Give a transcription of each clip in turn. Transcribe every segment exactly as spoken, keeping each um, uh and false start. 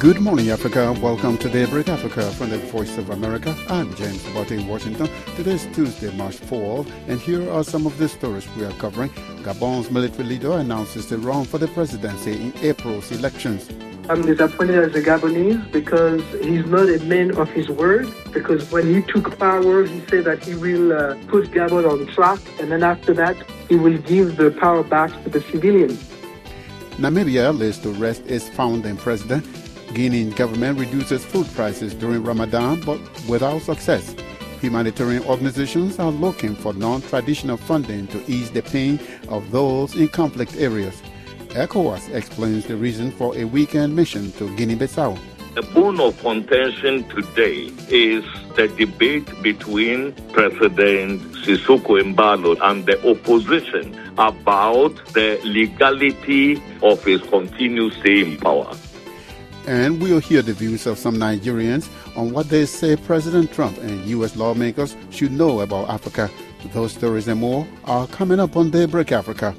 Good morning, Africa. Welcome to Daybreak Africa from the Voice of America. I'm James Botte in Washington. Today is Tuesday, March fourth, and here are some of the stories we are covering. Gabon's military leader announces the run for the presidency in April's elections. I'm disappointed as a Gabonese because he's not a man of his word, because when he took power, he said that he will uh, put Gabon on track, and then after that, he will give the power back to the civilians. Namibia lays to rest its founding president. Guinean government reduces food prices during Ramadan, but without success. Humanitarian organizations are looking for non-traditional funding to ease the pain of those in conflict areas. ECOWAS explains the reason for a weekend mission to Guinea-Bissau. The bone of contention today is the debate between President Sissoko Embalo and the opposition about the legality of his continued stay in power. And we'll hear the views of some Nigerians on what they say President Trump and U S lawmakers should know about Africa. Those stories and more are coming up on Daybreak Africa.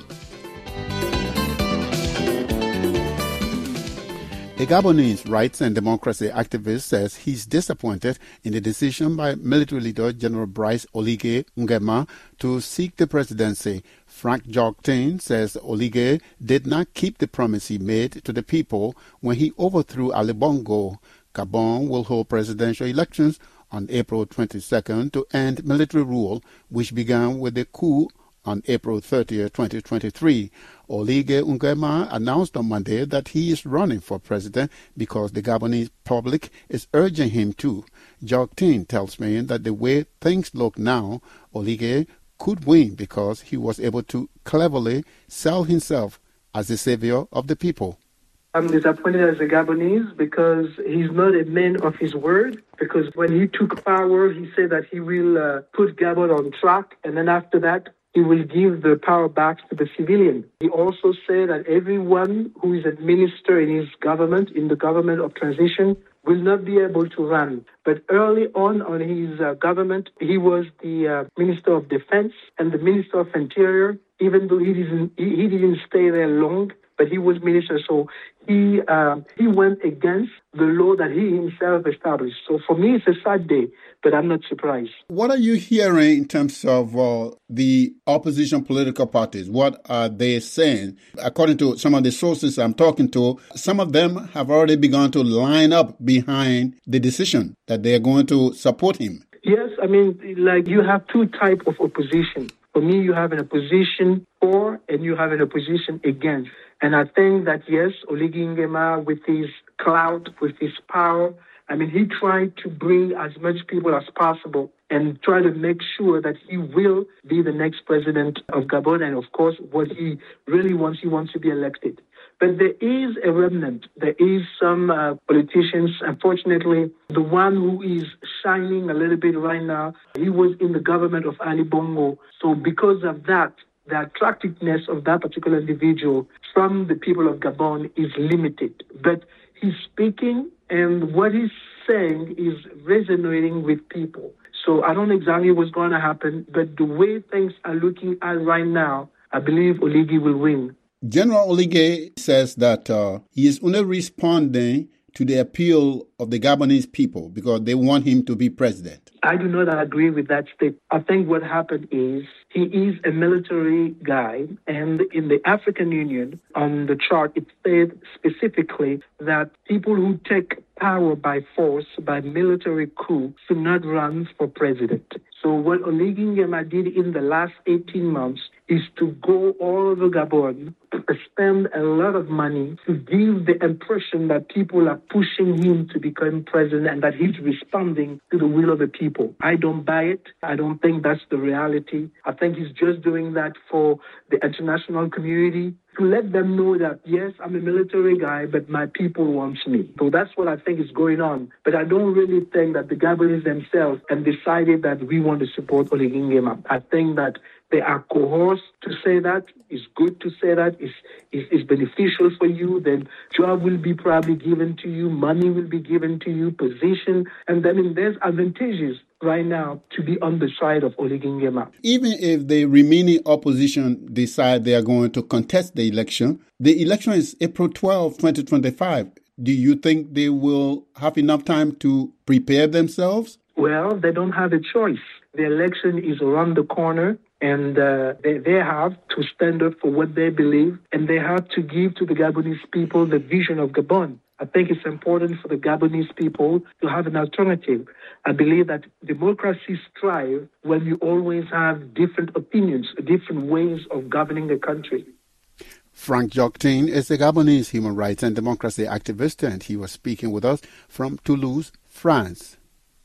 A Gabonese rights and democracy activist says he's disappointed in the decision by military leader General Brice Oligui Nguema to seek the presidency. Frank Joctin says Oligui did not keep the promise he made to the people when he overthrew Ali Bongo. Gabon will hold presidential elections on April twenty-second to end military rule, which began with the coup on April thirtieth, twenty twenty-three. Oligui Nguema announced on Monday that he is running for president because the Gabonese public is urging him to. Joctin tells me that the way things look now, Oligui could win because he was able to cleverly sell himself as the savior of the people. I'm disappointed as a Gabonese because he's not a man of his word, because when he took power, he said that he will uh, put Gabon on track, and then after that, he will give the power back to the civilian. He also said that everyone who is a minister in his government, in the government of transition, will not be able to run. But early on on his uh, government, he was the uh, Minister of Defense and the Minister of Interior, even though he didn't, he, he didn't stay there long, but he was minister. So he uh, he went against the law that he himself established. So for me, it's a sad day, but I'm not surprised. What are you hearing in terms of uh, the opposition political parties? What are they saying? According to some of the sources I'm talking to, some of them have already begun to line up behind the decision that they are going to support him. Yes, I mean, like you have two types of opposition. For me, you have an opposition for and you have an opposition against. And I think that, yes, Oligui Nguema, with his clout, with his power, I mean, he tried to bring as much people as possible and try to make sure that he will be the next president of Gabon. And, of course, what he really wants, he wants to be elected. But there is a remnant. There is some uh, politicians, unfortunately, the one who is shining a little bit right now, he was in the government of Ali Bongo. So because of that, the attractiveness of that particular individual from the people of Gabon is limited. But he's speaking, and what he's saying is resonating with people. So I don't know exactly what's going to happen, but the way things are looking at right now, I believe Oligui will win. General Oligui says that uh, he is only responding to the appeal of the Gabonese people because they want him to be president. I do not agree with that statement. I think what happened is he is a military guy, and in the African Union, on the chart, it said specifically that people who take power by force, by military coup, should not run for president. So what Oligui Nguema did in the last eighteen months is to go all over Gabon, spend a lot of money to give the impression that people are pushing him to become president and that he's responding to the will of the people. I don't buy it. I don't think that's the reality. I think he's just doing that for the international community to let them know that, yes, I'm a military guy, but my people want me. So that's what I think is going on. But I don't really think that the Gabonese themselves have decided that we want to support Oligui Nguema. I think that they are coerced to say that. It's good to say that. It's, it's, it's beneficial for you. Then job will be probably given to you. Money will be given to you. Position. And then there's advantages right now to be on the side of Oligui Nguema. Even if the remaining opposition decide they are going to contest the election, the election is April twelfth, twenty twenty-five. Do you think they will have enough time to prepare themselves? Well, they don't have a choice. The election is around the corner, and uh, they, they have to stand up for what they believe, and they have to give to the Gabonese people the vision of Gabon. I think it's important for the Gabonese people to have an alternative. I believe that democracy thrives when you always have different opinions, different ways of governing the country. Frank Joctin is a Gabonese human rights and democracy activist, and he was speaking with us from Toulouse, France.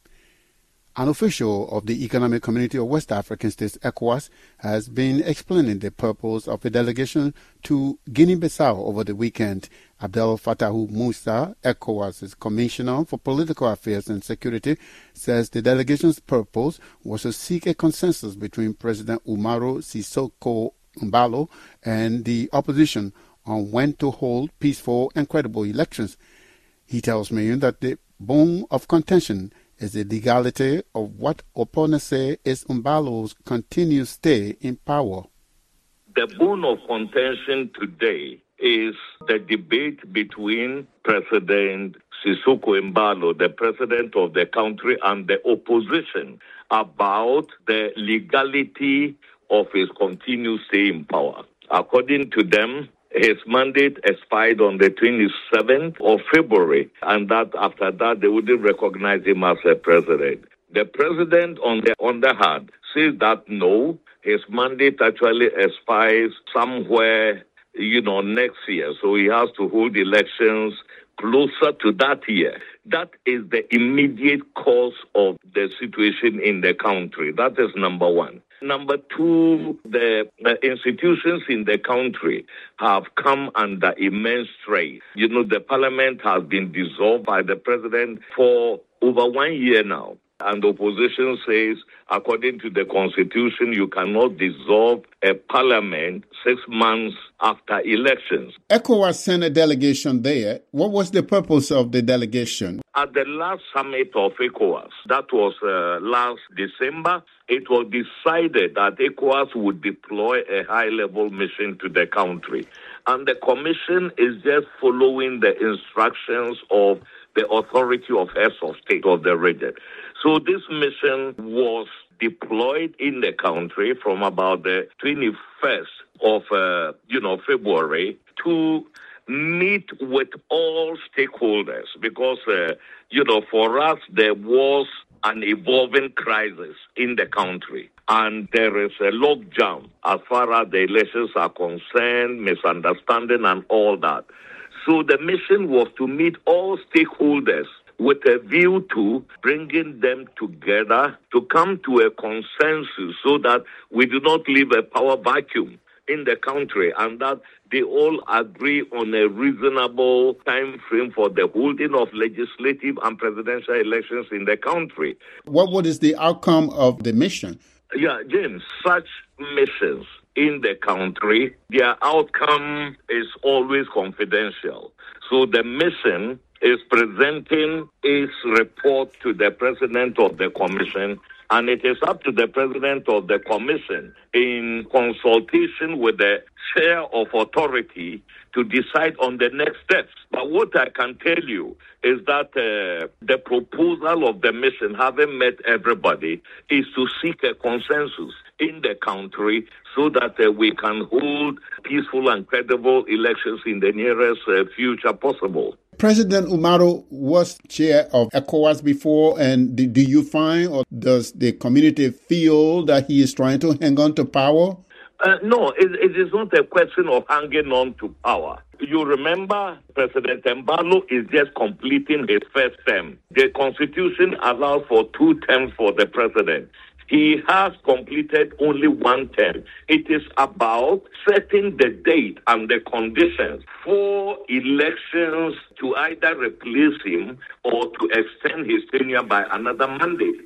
An official of the Economic Community of West African States, ECOWAS, has been explaining the purpose of a delegation to Guinea-Bissau over the weekend. Abdel Fattah Musa, ECOWAS's Commissioner for Political Affairs and Security, says the delegation's purpose was to seek a consensus between President Umaru Sissoco Embalo and the opposition on when to hold peaceful and credible elections. He tells me that the bone of contention is the legality of what opponents say is Umbalo's continued stay in power. The bone of contention today is the debate between President Sissoco Embalo, the president of the country, and the opposition about the legality of his continued stay in power. According to them, his mandate expired on the twenty-seventh of February, and that after that they wouldn't recognize him as a president. The president, on the other hand, says that no, his mandate actually expires somewhere, you know, next year. So he has to hold elections closer to that year. That is the immediate cause of the situation in the country. That is number one. Number two, the uh, institutions in the country have come under immense strain. You know, the parliament has been dissolved by the president for over one year now. And the opposition says, according to the constitution, you cannot dissolve a parliament six months after elections. ECOWAS sent a delegation there. What was the purpose of the delegation? At the last summit of ECOWAS, that was uh, last December, it was decided that ECOWAS would deploy a high-level mission to the country. And the commission is just following the instructions of the authority of heads of state of the region. So this mission was deployed in the country from about the twenty-first of, uh, you know, February to meet with all stakeholders because, uh, you know, for us, there was an evolving crisis in the country. And there is a logjam as far as the elections are concerned, misunderstanding and all that. So the mission was to meet all stakeholders with a view to bringing them together to come to a consensus so that we do not leave a power vacuum in the country and that they all agree on a reasonable time frame for the holding of legislative and presidential elections in the country. What, what is the outcome of the mission? Yeah, James, such missions in the country, their outcome is always confidential. So the mission is presenting its report to the president of the commission, and it is up to the president of the commission in consultation with the chair of authority to decide on the next steps. But what I can tell you is that uh, the proposal of the mission, having met everybody, is to seek a consensus in the country so that uh, we can hold peaceful and credible elections in the nearest uh, future possible. President Umaru was chair of ECOWAS before, and do, do you find or does the community feel that he is trying to hang on to power? Uh, no, it, it is not a question of hanging on to power. You remember President Embalo is just completing his first term. The constitution allows for two terms for the president. He has completed only one term. It is about setting the date and the conditions for elections to either replace him or to extend his tenure by another mandate.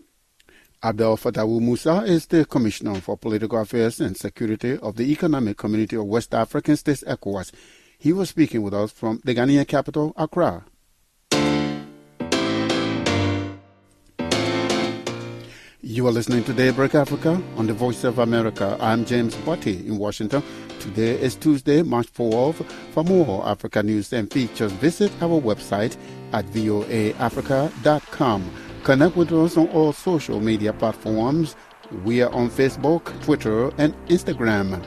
Abdel Fattah Musa is the Commissioner for Political Affairs and Security of the Economic Community of West African States, ECOWAS. He was speaking with us from the Ghanaian capital, Accra. You are listening to Daybreak Africa on the Voice of America. I'm James Botti in Washington. Today is Tuesday, March fourth. For more Africa news and features, visit our website at voa africa dot com. Connect with us on all social media platforms. We are on Facebook, Twitter, and Instagram.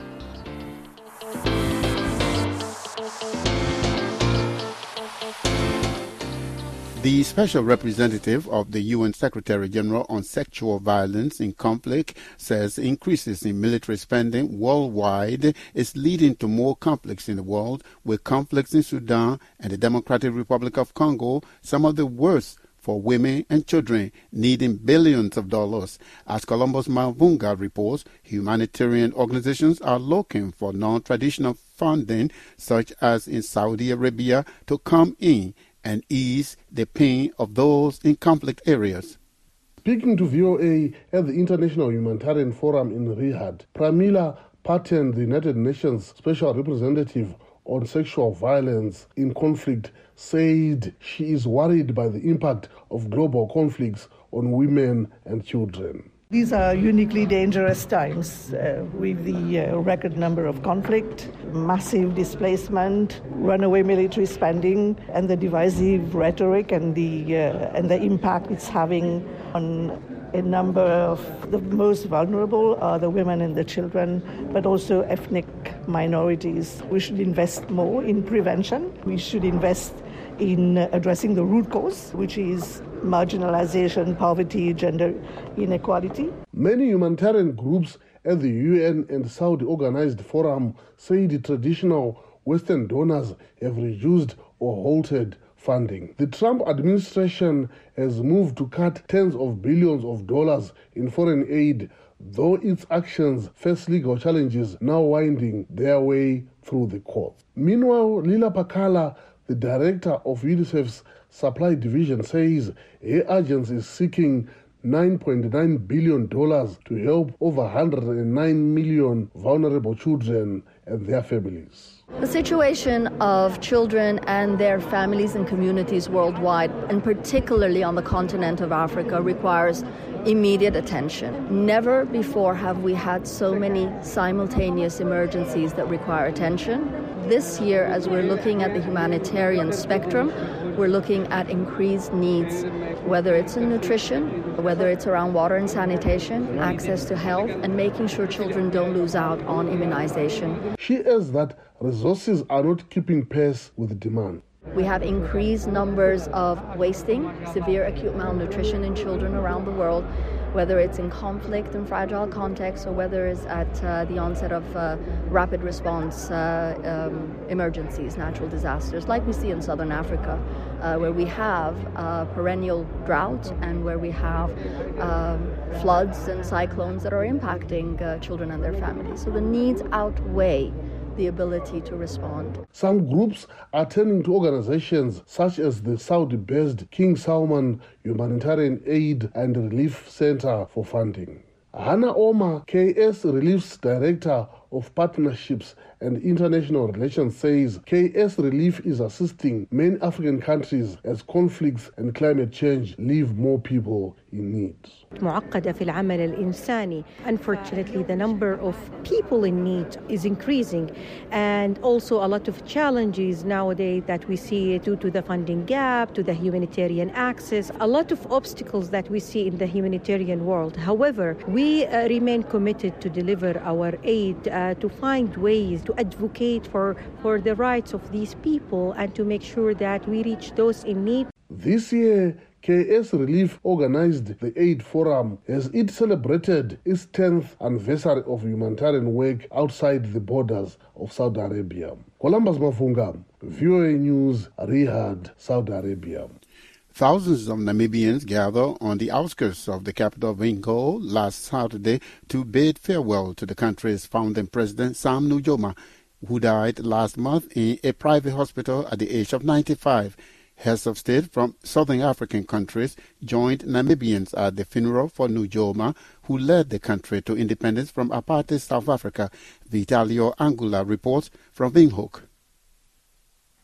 The special representative of the U N Secretary General on Sexual Violence in Conflict says increases in military spending worldwide is leading to more conflicts in the world, with conflicts in Sudan and the Democratic Republic of Congo some of the worst for women and children, needing billions of dollars. As Columbus Mavunga reports, humanitarian organizations are looking for non-traditional funding, such as in Saudi Arabia, to come in and ease the pain of those in conflict areas. Speaking to V O A at the International Humanitarian Forum in Riyadh, Pramila Patten, the United Nations Special Representative on Sexual Violence in Conflict, said she is worried by the impact of global conflicts on women and children. These are uniquely dangerous times uh, with the uh, record number of conflict, massive displacement, runaway military spending, and the divisive rhetoric and the uh, and the impact it's having on a number of the most vulnerable are the women and the children, but also ethnic minorities. We should invest more in prevention. We should invest in addressing the root cause, which is marginalization, poverty, gender inequality. Many humanitarian groups at the U N and Saudi-organized forum say the traditional Western donors have reduced or halted funding. The Trump administration has moved to cut tens of billions of dollars in foreign aid, though its actions face legal challenges now winding their way through the courts. Meanwhile, Lila Pakala, the director of UNICEF's Supply Division, says her agency is seeking nine point nine billion dollars to help over one hundred nine million vulnerable children and their families. The situation of children and their families and communities worldwide, and particularly on the continent of Africa, requires immediate attention. Never before have we had so many simultaneous emergencies that require attention. This year, as we're looking at the humanitarian spectrum, we're looking at increased needs, whether it's in nutrition, whether it's around water and sanitation, access to health, and making sure children don't lose out on immunization. She adds that resources are not keeping pace with demand. We have increased numbers of wasting, severe acute malnutrition in children around the world, whether it's in conflict and fragile contexts or whether it's at uh, the onset of uh, rapid response uh, um, emergencies, natural disasters, like we see in southern Africa, uh, where we have uh, perennial drought and where we have um, floods and cyclones that are impacting uh, children and their families. So the needs outweigh the ability to respond. Some groups are turning to organizations such as the Saudi-based King Salman Humanitarian Aid and Relief Center for funding. Hannah Omar, K S Relief's Director of Partnerships and International Relations, says K S Relief is assisting many African countries as conflicts and climate change leave more people in need. معقدة في العمل الإنساني. Unfortunately, the number of people in need is increasing, and also a lot of challenges nowadays that we see due to the funding gap, to the humanitarian access, a lot of obstacles that we see in the humanitarian world. However, we uh, remain committed to deliver our aid, uh, to find ways to advocate for, for the rights of these people and to make sure that we reach those in need. This year, K S Relief organized the Aid Forum as it celebrated its tenth anniversary of humanitarian work outside the borders of Saudi Arabia. Columbus Mavunga, V O A News, Riyadh, Saudi Arabia. Thousands of Namibians gathered on the outskirts of the capital Windhoek last Saturday to bid farewell to the country's founding president, Sam Nujoma, who died last month in a private hospital at the age of ninety-five. Heads of state from southern African countries joined Namibians at the funeral for Nujoma, who led the country to independence from apartheid South Africa. Vitalio Angula reports from Windhoek.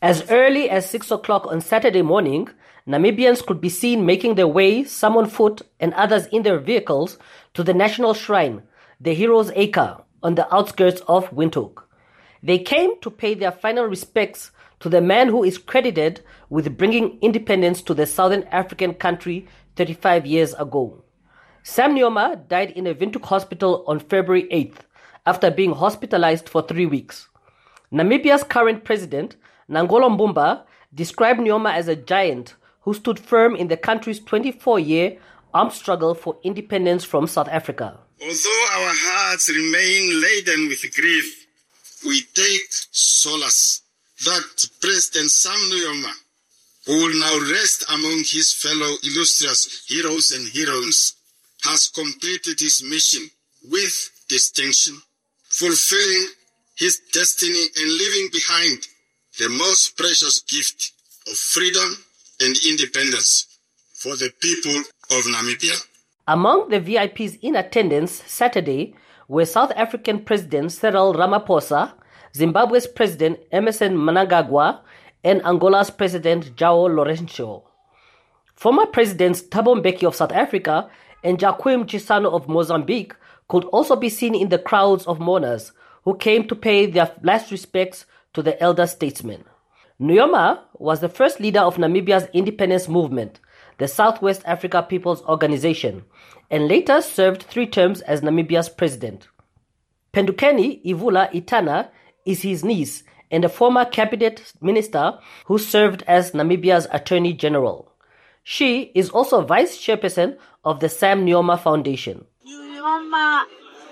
As early as six o'clock on Saturday morning, Namibians could be seen making their way, some on foot and others in their vehicles, to the national shrine, the Heroes Acre, on the outskirts of Windhoek. They came to pay their final respects to the man who is credited with bringing independence to the Southern African country thirty-five years ago. Sam Nujoma died in a Windhoek hospital on February eighth after being hospitalized for three weeks. Namibia's current president, Nangolo Mbumba, described Nujoma as a giant who stood firm in the country's twenty-four-year armed struggle for independence from South Africa. Although our hearts remain laden with grief, we take solace that President Sam Nujoma, who will now rest among his fellow illustrious heroes and heroines, has completed his mission with distinction, fulfilling his destiny and leaving behind the most precious gift of freedom and independence for the people of Namibia. Among the V I Ps in attendance Saturday were South African President Cyril Ramaphosa, Zimbabwe's President Emmerson Mnangagwa, and Angola's President João Lourenço. Former Presidents Thabo Mbeki of South Africa and Joaquim Chissano of Mozambique could also be seen in the crowds of mourners who came to pay their last respects to the elder statesman. Nujoma was the first leader of Namibia's independence movement, the Southwest Africa People's Organization, and later served three terms as Namibia's president. Pendukeni Ivula Itana is his niece and a former cabinet minister who served as Namibia's Attorney General. She is also vice chairperson of the Sam Nujoma Foundation. Nujoma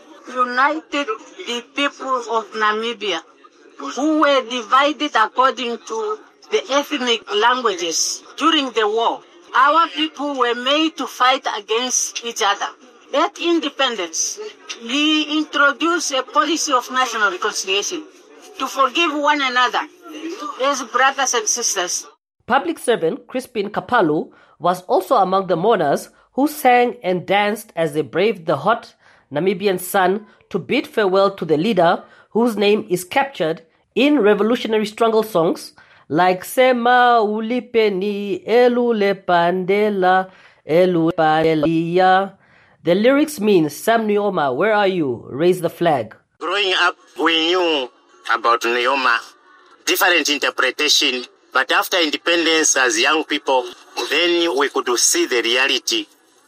united the people of Namibia who were divided according to the ethnic languages during the war. Our people were made to fight against each other. At independence, he introduced a policy of national reconciliation to forgive one another as brothers and sisters. Public servant Crispin Kapalu was also among the mourners who sang and danced as they braved the hot Namibian sun to bid farewell to the leader whose name is captured in revolutionary struggle songs like Sema Ulipeni Elule Pandela Elule Pandelia. The lyrics mean, Sam Nujoma, where are you? Raise the flag. Growing up, we knew about Nujoma, different interpretation, but after independence as young people, then we could see the reality,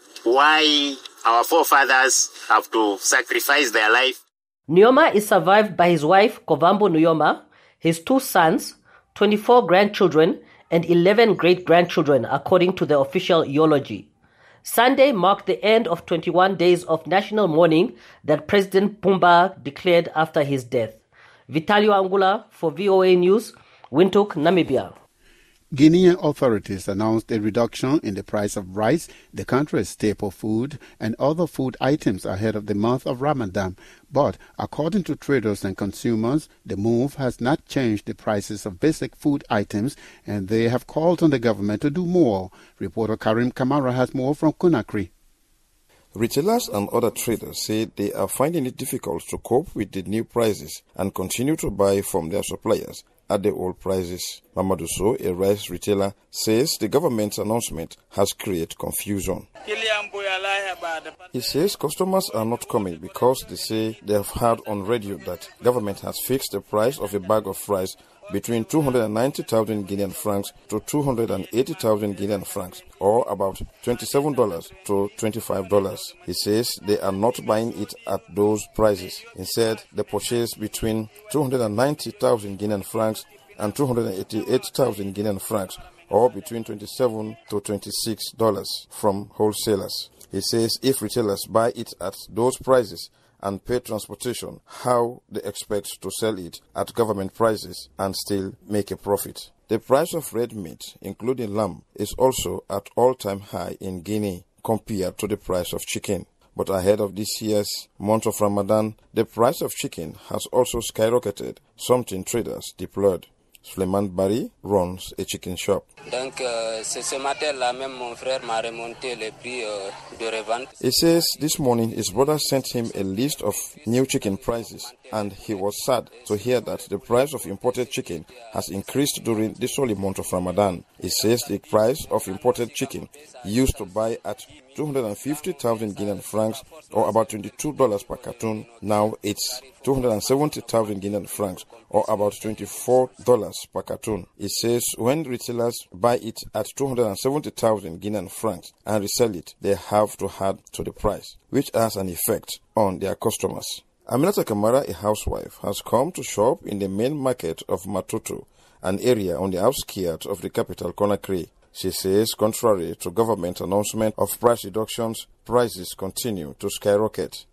why our forefathers have to sacrifice their life. Nujoma is survived by his wife, Kovambo Nujoma, his two sons, twenty-four grandchildren, and eleven great-grandchildren, according to the official eulogy. Sunday marked the end of twenty-one days of national mourning that President Pumba declared after his death. Vitalio Angula for V O A News, Windhoek, Namibia. Guinean authorities announced a reduction in the price of rice, the country's staple food, and other food items ahead of the month of Ramadan. But according to traders and consumers, the move has not changed the prices of basic food items, and they have called on the government to do more. Reporter Karim Kamara has more from Conakry. Retailers and other traders say they are finding it difficult to cope with the new prices and continue to buy from their suppliers at the old prices. Mamadou So, a rice retailer, says the government's announcement has created confusion. He says customers are not coming because they say they have heard on radio that government has fixed the price of a bag of rice between two hundred ninety thousand Guinean francs to two hundred eighty thousand Guinean francs, or about twenty-seven dollars to twenty-five dollars. He says they are not buying it at those prices. Instead, they purchase between two hundred ninety thousand Guinean francs and two hundred eighty-eight thousand Guinean francs, or between twenty-seven to twenty-six dollars from wholesalers. He says if retailers buy it at those prices and pay transportation, how they expect to sell it at government prices and still make a profit. The price of red meat, including lamb, is also at all-time high in Guinea compared to the price of chicken. But ahead of this year's month of Ramadan, the price of chicken has also skyrocketed, something traders deplored. Suleiman Bari runs a chicken shop. Donc, euh, c'est ce matin-là même mon frère m'a remonté le prix euh, de revente. He says this morning his brother sent him a list of new chicken prices, and he was sad to hear that the price of imported chicken has increased during this holy month of Ramadan. He says the price of imported chicken used to buy at two hundred fifty thousand Guinean francs, or about twenty-two dollars per carton. Now it's two hundred seventy thousand Guinean francs, or about twenty-four dollars per carton. He says when retailers buy it at two hundred seventy thousand Guinean francs and resell it, they have to add to the price, which has an effect on their customers. Aminata Kamara, a housewife, has come to shop in the main market of Matutu, an area on the outskirts of the capital, Conakry. She says, contrary to government announcement of price reductions, prices continue to skyrocket.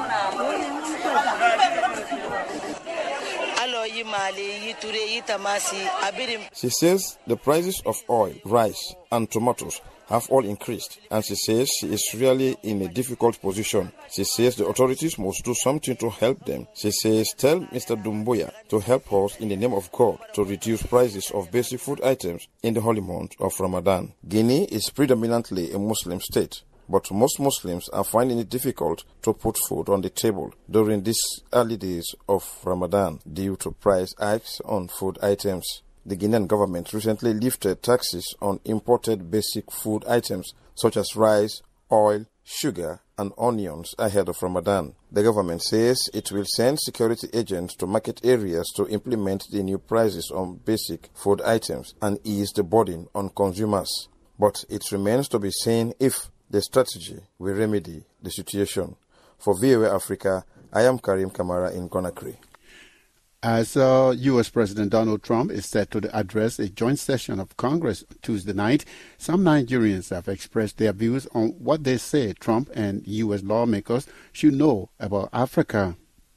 She says the prices of oil, rice, and tomatoes have all increased, and she says she is really in a difficult position. She says the authorities must do something to help them. She says, tell Mister Dumbuya to help us in the name of God to reduce prices of basic food items in the holy month of Ramadan. Guinea is predominantly a Muslim state, but most Muslims are finding it difficult to put food on the table during these early days of Ramadan due to price hikes on food items. The Guinean government recently lifted taxes on imported basic food items such as rice, oil, sugar, and onions ahead of Ramadan. The government says it will send security agents to market areas to implement the new prices on basic food items and ease the burden on consumers. But it remains to be seen if the strategy will remedy the situation. For V O A Africa, I am Karim Kamara in Conakry. As uh, U S President Donald Trump is set to address a joint session of Congress Tuesday night, some Nigerians have expressed their views on what they say Trump and U S lawmakers should know about Africa.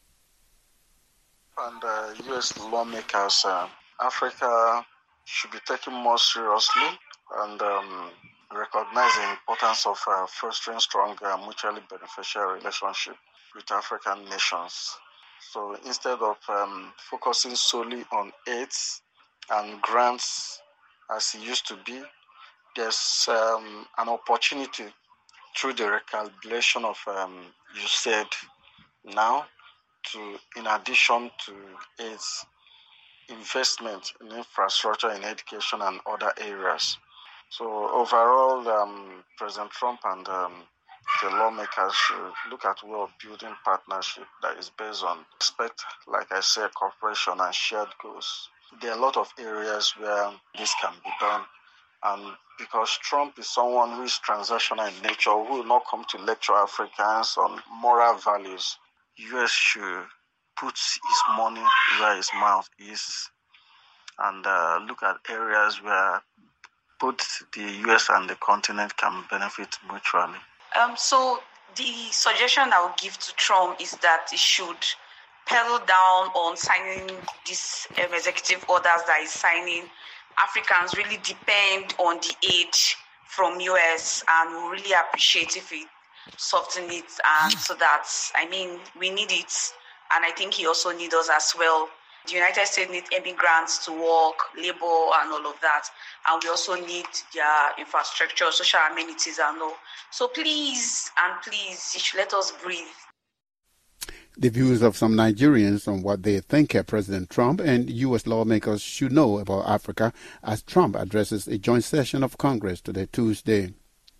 And uh, U S lawmakers, uh, Africa should be taken more seriously and um, recognize the importance of uh, fostering strong, uh, mutually beneficial relationship with African nations. So instead of um, focusing solely on aids and grants as it used to be, there's um, an opportunity through the recalculation of um, U S A I D now to, in addition to aids, investment in infrastructure, in education and other areas. So overall, um, President Trump and um, the lawmakers should look at a way of building partnership that is based on respect, like I said, cooperation and shared goals. There are a lot of areas where this can be done. And because Trump is someone who is transactional in nature, who will not come to lecture Africans on moral values, U S should put his money where his mouth is and uh, look at areas where both the U S and the continent can benefit mutually. Um, so the suggestion I would give to Trump is that he should pedal down on signing these um, executive orders that he's signing. Africans really depend on the aid from U S and we really appreciate if he soften it, and so that, I mean, we need it, and I think he also needs us as well. The United States needs immigrants to work, labor, and all of that. And we also need their infrastructure, social amenities, and all. So please, and please, you should let us breathe. The views of some Nigerians on what they think President Trump and U S lawmakers should know about Africa as Trump addresses a joint session of Congress today, Tuesday.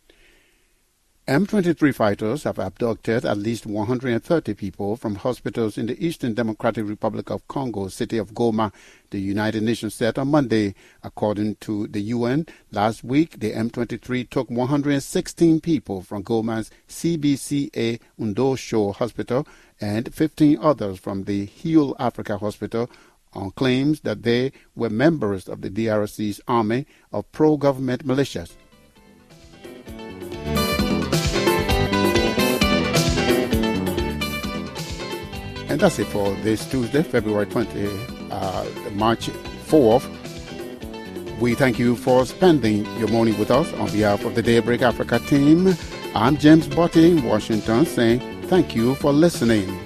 M twenty-three fighters have abducted at least one hundred thirty people from hospitals in the Eastern Democratic Republic of Congo, city of Goma, the United Nations said on Monday. According to the U N, last week the M twenty-three took one hundred sixteen people from Goma's C B C A Undosho Hospital and fifteen others from the Heal Africa Hospital on claims that they were members of the D R C's army of pro-government militias. And that's it for this Tuesday, February twentieth, uh, March fourth. We thank you for spending your morning with us. On behalf of the Daybreak Africa team, I'm James Botti in Washington saying thank you for listening.